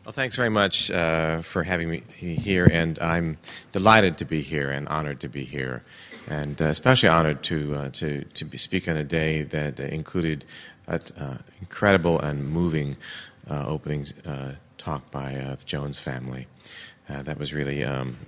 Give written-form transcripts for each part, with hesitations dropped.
Well, thanks very much for having me here, and I'm delighted to be here and honored to be here, and especially honored to speak on a day that included an incredible and moving opening talk by the Jones family. That was really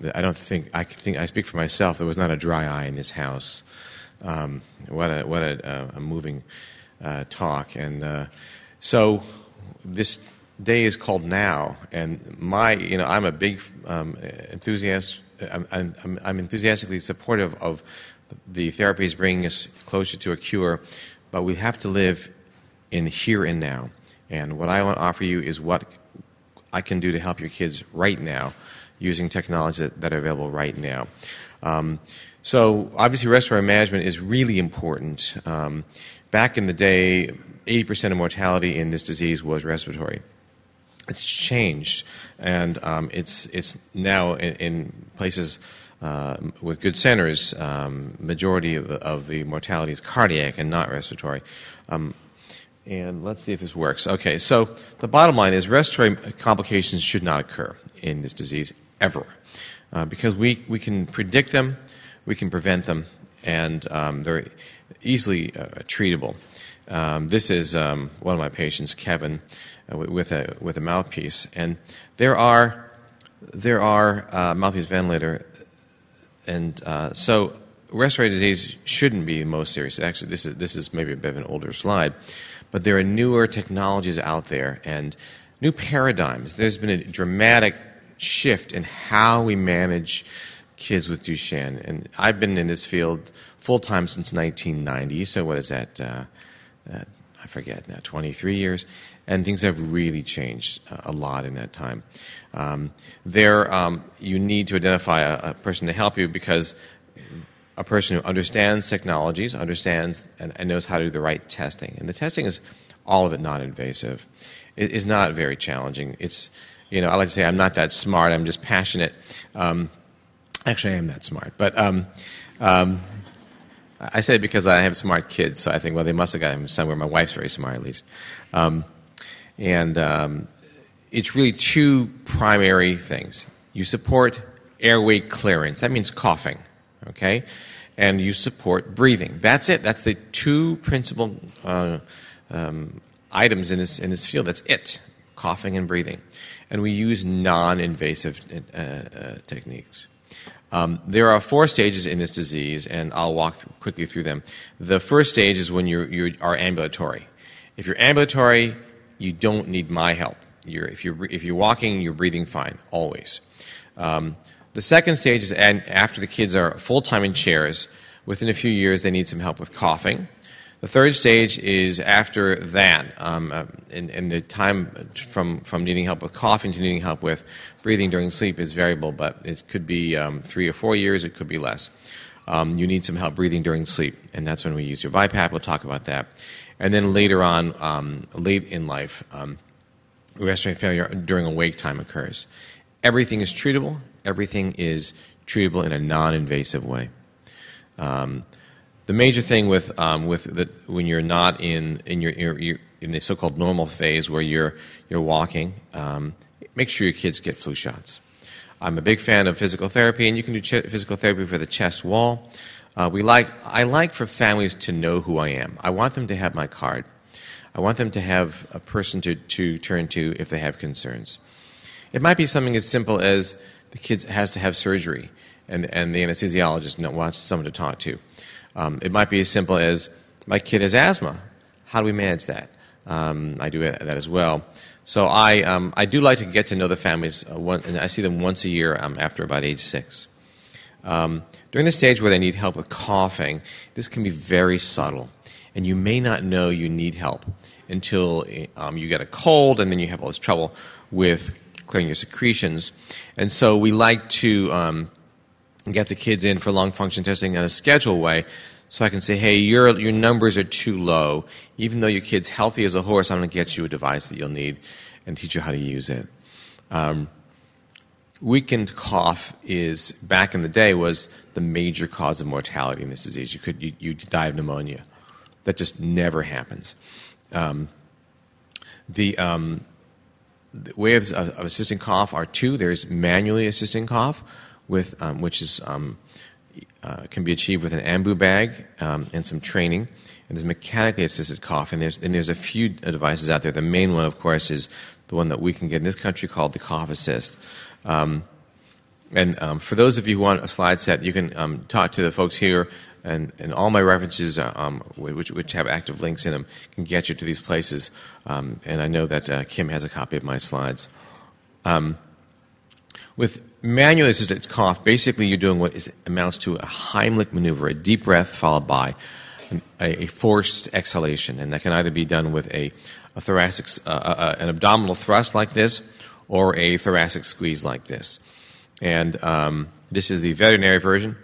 I speak for myself. There was not a dry eye in this house. What a moving talk, and so this day is called Now, and I'm a big enthusiast. I'm enthusiastically supportive of the therapies bringing us closer to a cure, but we have to live in here and now. And what I want to offer you is what I can do to help your kids right now using technology that are available right now. So obviously respiratory management is really important. Back in the day, 80% of mortality in this disease was respiratory. It's changed, and it's now in places with good centers. Majority of the mortality is cardiac and not respiratory. And let's see if this works. Okay, so the bottom line is respiratory complications should not occur in this disease ever, because we can predict them, we can prevent them, and they're easily treatable. This is one of my patients, Kevin, with a mouthpiece, and there are mouthpiece ventilator, and so respiratory disease shouldn't be the most serious. Actually, this is maybe a bit of an older slide, but there are newer technologies out there and new paradigms. There's been a dramatic shift in how we manage kids with Duchenne, and I've been in this field full time since 1990. So what is that? I forget now, 23 years, and things have really changed a lot in that time. You need to identify a person to help you, because a person who understands technologies, understands and knows how to do the right testing. And the testing is all of it non-invasive. It is not very challenging. It's, I like to say I'm not that smart, I'm just passionate. Actually, I am that smart, but I say it because I have smart kids, so I think, well, they must have got him somewhere. My wife's very smart, at least. It's really two primary things. You support airway clearance. That means coughing, okay? And you support breathing. That's it. That's the two principal items in this field. That's it, coughing and breathing. And we use non-invasive techniques. There are 4 stages in this disease, and I'll walk quickly through them. The first stage is when you are ambulatory. If you're ambulatory, you don't need my help. If you're walking, you're breathing fine, always. The second stage is after the kids are full-time in chairs. Within a few years, they need some help with coughing. The third stage is after that, and the time from needing help with coughing to needing help with breathing during sleep is variable, but it could be 3 or 4 years, it could be less. You need some help breathing during sleep, and that's when we use your BiPAP. We'll talk about that. And then later on, late in life, respiratory failure during awake time occurs. Everything is treatable. Everything is treatable in a non-invasive way. The major thing when you're not in the so-called normal phase where you're walking, make sure your kids get flu shots. I'm a big fan of physical therapy, and you can do physical therapy for the chest wall. I like for families to know who I am. I want them to have my card. I want them to have a person to turn to if they have concerns. It might be something as simple as the kid has to have surgery, and the anesthesiologist wants someone to talk to. It might be as simple as, my kid has asthma. How do we manage that? I do that as well. So I do like to get to know the families, and I see them once a year after about age 6. During the stage where they need help with coughing, this can be very subtle, and you may not know you need help until you get a cold, and then you have all this trouble with clearing your secretions. And so we like to get the kids in for lung function testing in a scheduled way, so I can say, hey, your numbers are too low. Even though your kid's healthy as a horse, I'm going to get you a device that you'll need and teach you how to use it. Weakened cough back in the day, was the major cause of mortality in this disease. You die of pneumonia. That just never happens. The the ways of assisting cough are two. There's manually assisting cough, which is can be achieved with an Ambu bag and some training. And there's mechanically assisted cough, and there's a few devices out there. The main one, of course, is the one that we can get in this country called the Cough Assist. And for those of you who want a slide set, you can talk to the folks here, and all my references, which have active links in them, can get you to these places. And I know that Kim has a copy of my slides. With manually assisted cough, basically you're doing what amounts to a Heimlich maneuver, a deep breath followed by a forced exhalation, and that can either be done with a thoracic, an abdominal thrust like this, or a thoracic squeeze like this. And this is the veterinary version.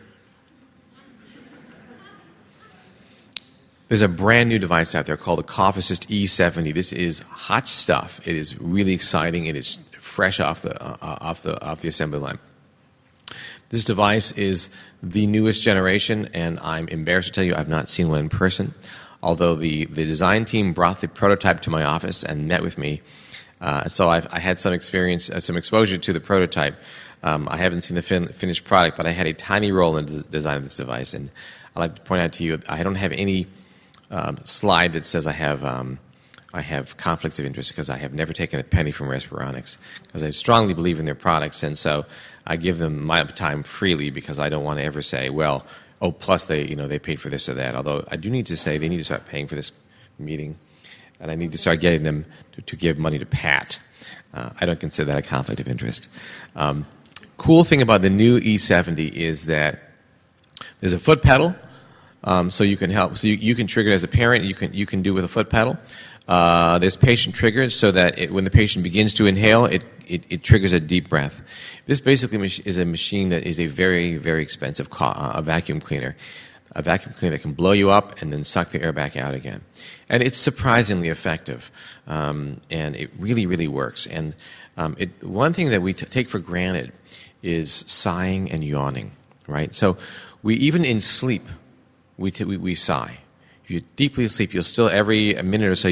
There's a brand new device out there called the Cough Assist E70. This is hot stuff. It is really exciting. It is fresh off the assembly line. This device is the newest generation, and I'm embarrassed to tell you I've not seen one in person. Although the design team brought the prototype to my office and met with me, so I had some experience, some exposure to the prototype. I haven't seen the finished product, but I had a tiny role in the design of this device, and I'd like to point out to you I don't have any slide that says I have conflicts of interest, because I have never taken a penny from Respironics, because I strongly believe in their products, and so I give them my time freely, because I don't want to ever say, well, oh, plus they paid for this or that. Although I do need to say they need to start paying for this meeting, and I need to start getting them to give money to Pat. I don't consider that a conflict of interest. Cool thing about the new E70 is that there's a foot pedal, so you can help. So you can trigger it as a parent. You can do it with a foot pedal. There's patient triggers, so that when the patient begins to inhale, it triggers a deep breath. This basically is a machine that is a very, very expensive a vacuum cleaner. A vacuum cleaner that can blow you up and then suck the air back out again. And it's surprisingly effective, and it really, really works. And one thing that we take for granted is sighing and yawning, right? So even in sleep, we sigh. If you're deeply asleep, you'll still, every minute or so,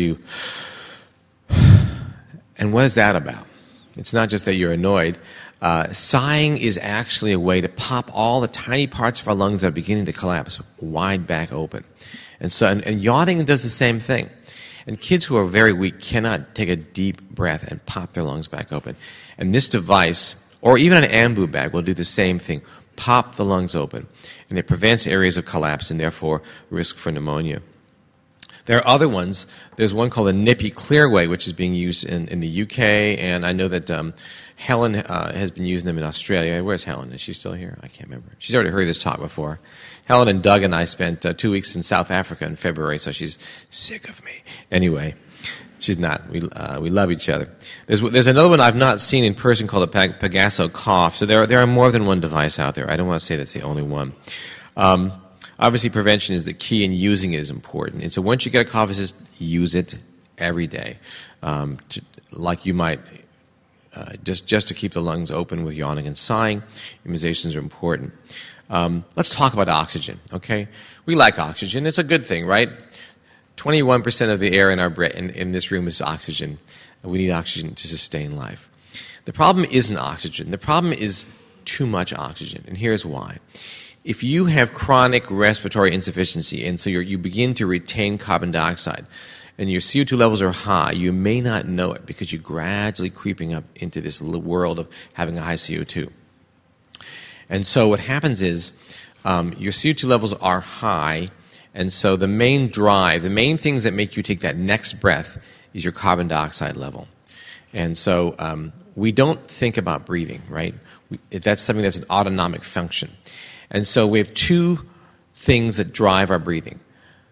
and what is that about? It's not just that you're annoyed. Sighing is actually a way to pop all the tiny parts of our lungs that are beginning to collapse wide back open. And yawning does the same thing. And kids who are very weak cannot take a deep breath and pop their lungs back open. And this device, or even an Ambu bag, will do the same thing. Pop the lungs open. And it prevents areas of collapse and therefore risk for pneumonia. There are other ones. There's one called the Nippy Clearway, which is being used in the UK, and I know that Helen has been using them in Australia. Where's Helen? Is she still here? I can't remember. She's already heard this talk before. Helen and Doug and I spent 2 weeks in South Africa in February, so she's sick of me. Anyway, she's not. We love each other. There's another one I've not seen in person called a Pegaso Cough. So there are more than one device out there. I don't want to say that's the only one. Obviously, prevention is the key, and using it is important. And so once you get a cough assist, use it every day, like you might just to keep the lungs open with yawning and sighing. Immunizations are important. Let's talk about oxygen, okay? We like oxygen. It's a good thing, right? 21% of the air in this room is oxygen. We need oxygen to sustain life. The problem isn't oxygen. The problem is too much oxygen, and here's why. If you have chronic respiratory insufficiency, and so you begin to retain carbon dioxide, and your CO2 levels are high, you may not know it because you're gradually creeping up into this world of having a high CO2. And so what happens is your CO2 levels are high, and so the main things that make you take that next breath is your carbon dioxide level. And so we don't think about breathing, right? That's something that's an autonomic function. And so we have two things that drive our breathing: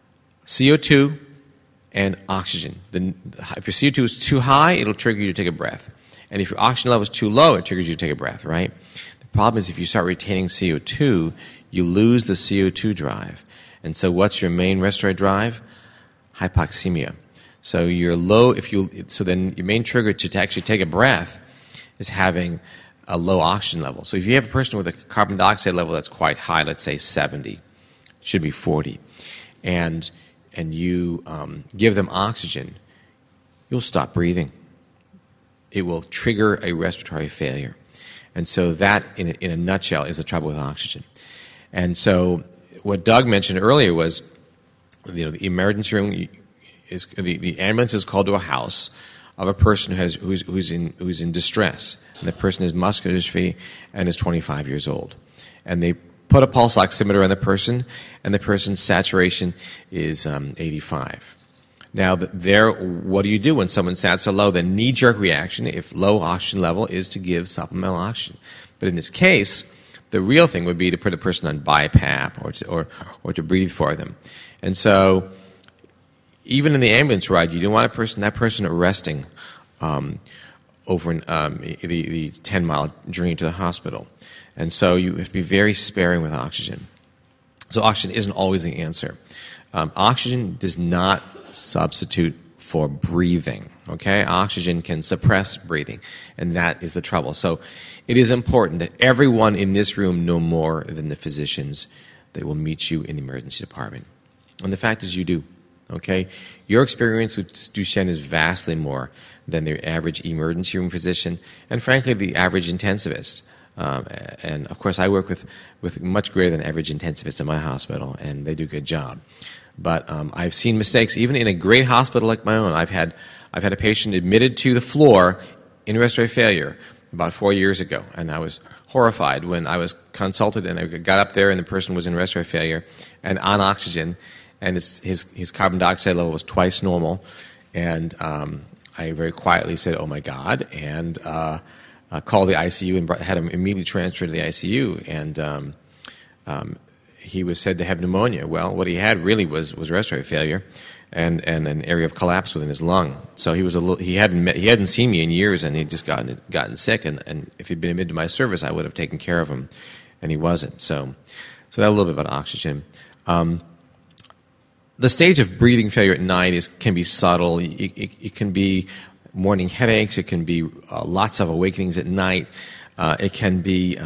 CO2 and oxygen. If your CO2 is too high, it'll trigger you to take a breath. And if your oxygen level is too low, it triggers you to take a breath, right? The problem is if you start retaining CO2, you lose the CO2 drive. And so what's your main respiratory drive? Hypoxemia. So you're low. So then your main trigger to actually take a breath is having a low oxygen level. So if you have a person with a carbon dioxide level that's quite high, let's say 70, it should be 40, and you give them oxygen, you'll stop breathing. it will trigger a respiratory failure. And so that, in a nutshell, is the trouble with oxygen. And so what Doug mentioned earlier was, the emergency room is the ambulance is called to a house of a person who's in distress, and the person has muscular dystrophy and is 25 years old, and they put a pulse oximeter on the person, and the person's saturation is 85. Now, what do you do when someone's sat so low? The knee-jerk reaction, if low oxygen level, is to give supplemental oxygen. But in this case, the real thing would be to put a person on BiPAP or to breathe for them. And so, even in the ambulance ride, you don't want that person resting over the 10-mile journey to the hospital. And so you have to be very sparing with oxygen. So oxygen isn't always the answer. Oxygen does not substitute for breathing, okay? Oxygen can suppress breathing, and that is the trouble. So it is important that everyone in this room know more than the physicians that will meet you in the emergency department. And the fact is you do, okay? Your experience with Duchenne is vastly more than the average emergency room physician and, frankly, the average intensivist. And, of course, I work with much greater than average intensivists in my hospital, and they do a good job. But I've seen mistakes, even in a great hospital like my own. I've had a patient admitted to the floor in respiratory failure about 4 years ago, and I was horrified when I was consulted and I got up there and the person was in respiratory failure and on oxygen, and his carbon dioxide level was twice normal, and I very quietly said, "Oh my God," and called the ICU and had him immediately transferred to the ICU, and he was said to have pneumonia. Well, what he had really was respiratory failure and an area of collapse within his lung. So he hadn't seen me in years, and he'd just gotten sick. And if he'd been admitted to my service, I would have taken care of him, and he wasn't. So that a little bit about oxygen. The stage of breathing failure at night can be subtle. It can be morning headaches. It can be lots of awakenings at night. It can be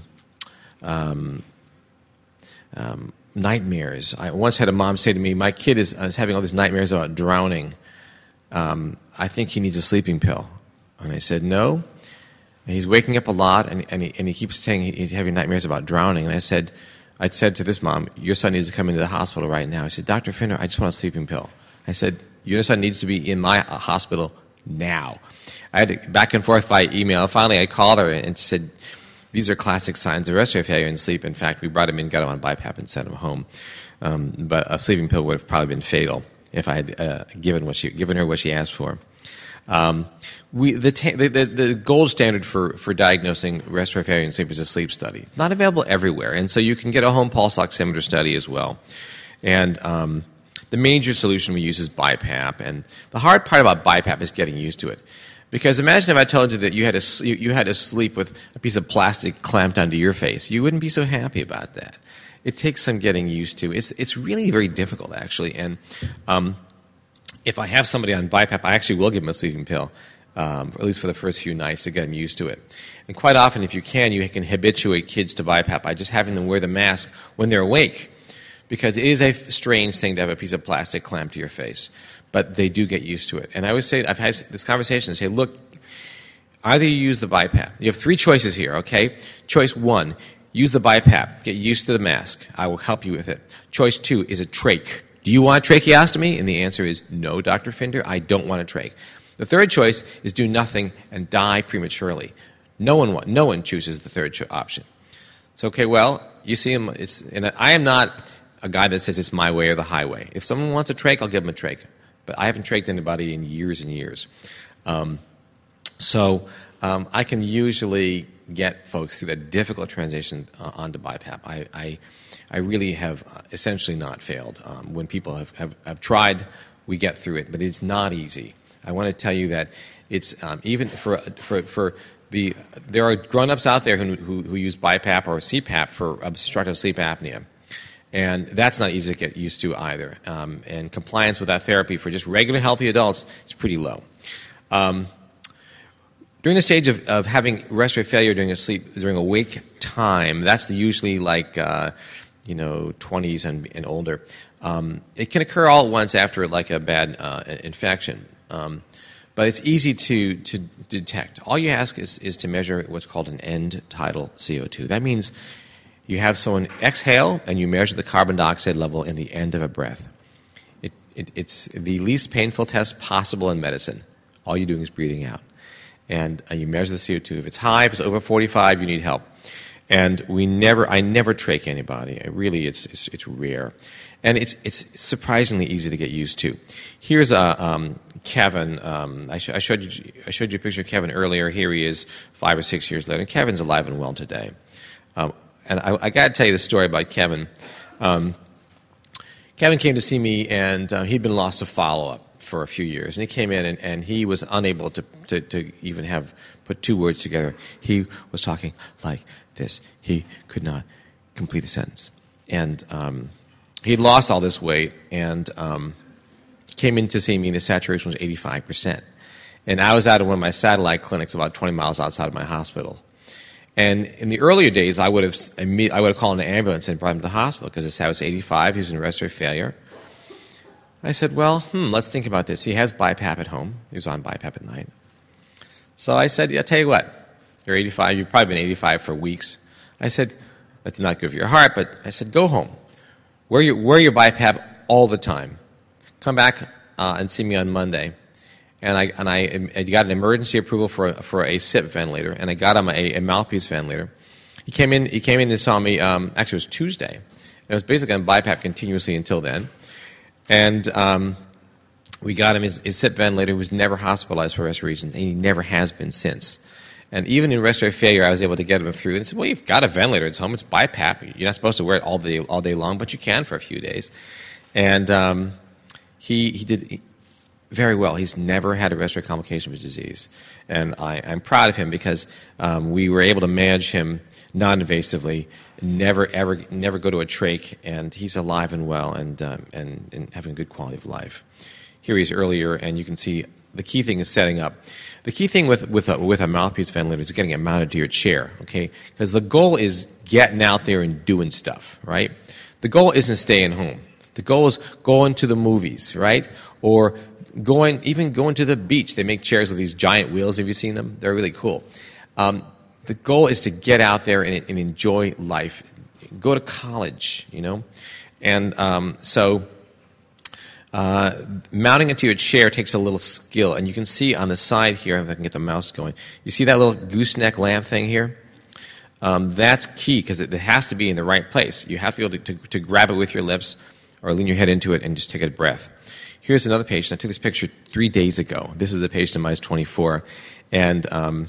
nightmares. I once had a mom say to me, "My kid is having all these nightmares about drowning. I think he needs a sleeping pill." And I said, "No. He's waking up a lot, and he keeps saying he's having nightmares about drowning." And I said to this mom, "Your son needs to come into the hospital right now." She said, "Dr. Finder, I just want a sleeping pill." I said, "Your son needs to be in my hospital now." I had to back and forth by email. Finally, I called her and said, "These are classic signs of respiratory failure in sleep. In fact, we brought him in, got him on BiPAP, and sent him home. But a sleeping pill would have probably been fatal if I had given her what she asked for." The gold standard for diagnosing respiratory failure in sleep is a sleep study. It's not available everywhere, and so you can get a home pulse oximeter study as well. And the major solution we use is BiPAP, and the hard part about BiPAP is getting used to it. Because imagine if I told you that you had to sleep with a piece of plastic clamped onto your face. You wouldn't be so happy about that. It takes some getting used to. It's really very difficult, actually. And if I have somebody on BiPAP, I actually will give them a sleeping pill, at least for the first few nights to get them used to it. And quite often, if you can habituate kids to BiPAP by just having them wear the mask when they're awake. Because it is a strange thing to have a piece of plastic clamped to your face. But they do get used to it. And I always say, I've had this conversation and say, look, either you use the BiPAP. You have three choices here, okay? Choice one, use the BiPAP. Get used to the mask. I will help you with it. Choice two is a trach. Do you want a tracheostomy? And the answer is no, Dr. Finder, I don't want a trach. The third choice is do nothing and die prematurely. No one chooses the third option. So, okay, well, you see, and I am not a guy that says it's my way or the highway. If someone wants a trach, I'll give them a trach. But I haven't trached anybody in years and years. So I can usually get folks through that difficult transition onto BiPAP. I really have essentially not failed. When people have tried, we get through it. But it's not easy. I want to tell you that it's even there are grown-ups out there who use BiPAP or CPAP for obstructive sleep apnea. And that's not easy to get used to either. And compliance with that therapy for just regular healthy adults is pretty low. During the stage of having respiratory failure during awake time, that's usually like 20s and older. It can occur all at once after like a bad infection. But it's easy to detect. All you ask is to measure what's called an end tidal CO2. That means you have someone exhale and you measure the carbon dioxide level in the end of a breath. It's the least painful test possible in medicine. All you're doing is breathing out. And you measure the CO2. If it's high, if it's over 45, you need help. And I never trach anybody. It's rare. And it's surprisingly easy to get used to. Here's Kevin. I showed you a picture of Kevin earlier. Here he is 5 or 6 years later. And Kevin's alive and well today. And I got to tell you the story about Kevin. Kevin came to see me, and he'd been lost to follow-up for a few years. And he came in, and he was unable to even put 2 words together. He was talking like this. He could not complete a sentence. And he'd lost all this weight, and he came in to see me, and his saturation was 85%. And I was out of one of my satellite clinics about 20 miles outside of my hospital. And in the earlier days, I would have called an ambulance and brought him to the hospital because his sat was 85. He was in respiratory failure. I said, well, let's think about this. He has BiPAP at home. He was on BiPAP at night. So I said, I'll tell you what. You're 85. You've probably been 85 for weeks. I said, that's not good for your heart, but I said, go home. Wear your BiPAP all the time. Come back and see me on Monday. And I got an emergency approval for a SIP ventilator, and I got him a mouthpiece ventilator. He came in and saw me, actually it was Tuesday. It was basically on BiPAP continuously until then. And we got him his SIP ventilator. He was never hospitalized for respiratory reasons, and he never has been since. And even in respiratory failure, I was able to get him through. And said, well, you've got a ventilator at home. It's BiPAP. You're not supposed to wear it all day long, but you can for a few days. And he did very well. He's never had a respiratory complication with disease. And I'm proud of him because we were able to manage him non-invasively, never go to a trach, and he's alive and well and having a good quality of life. Here he is earlier, and you can see the key thing is setting up. The key thing with a mouthpiece ventilator is getting it mounted to your chair, okay? Because the goal is getting out there and doing stuff, right? The goal isn't staying home. The goal is going to the movies, right? Or going to the beach. They make chairs with these giant wheels. Have you seen them? They're really cool. The goal is to get out there and enjoy life. Go to college, you know? And so mounting it to your chair takes a little skill. And you can see on the side here, if I can get the mouse going, you see that little gooseneck lamp thing here? That's key because it has to be in the right place. You have to be able to grab it with your lips or lean your head into it and just take a breath. Here's another patient. I took this picture 3 days ago. This is a patient of mine who's 24. And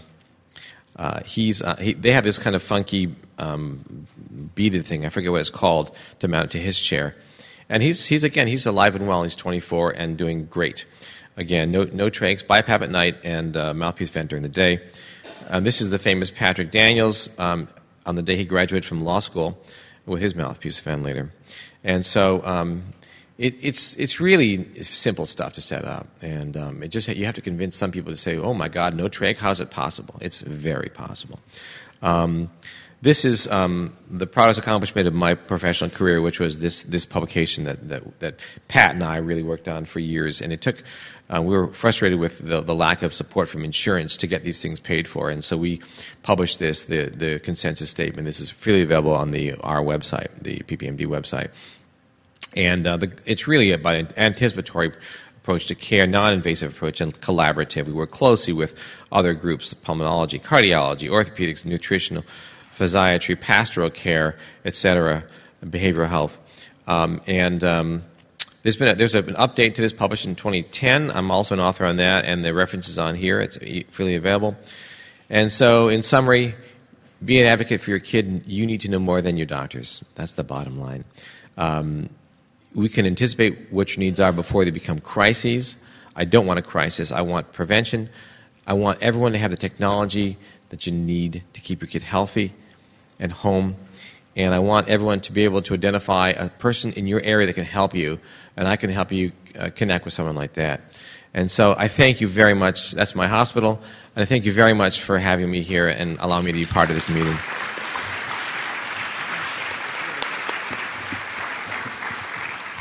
they have this kind of funky beaded thing. I forget what it's called to mount to his chair. And he's alive and well. He's 24 and doing great. Again, no trachs, BiPAP at night, and mouthpiece vent during the day. This is the famous Patrick Daniels on the day he graduated from law school with his mouthpiece ventilator. And so it's really simple stuff to set up, and you have to convince some people to say, "Oh my God, no trach? How's it possible?" It's very possible. This is the proudest accomplishment of my professional career, which was this publication that Pat and I really worked on for years, and it took. We were frustrated with the lack of support from insurance to get these things paid for, and so we published the consensus statement. This is freely available on our website, the PPMD website. And it's really about an anticipatory approach to care, non-invasive approach, and collaborative. We work closely with other groups, pulmonology, cardiology, orthopedics, nutritional, physiatry, pastoral care, etc., behavioral health. There's an update to this published in 2010. I'm also an author on that, and the reference is on here. It's freely available. And so, in summary, be an advocate for your kid. You need to know more than your doctors. That's the bottom line. We can anticipate what your needs are before they become crises. I don't want a crisis. I want prevention. I want everyone to have the technology that you need to keep your kid healthy and home. And I want everyone to be able to identify a person in your area that can help you, and I can help you connect with someone like that. And so I thank you very much. That's my hospital. And I thank you very much for having me here and allowing me to be part of this meeting.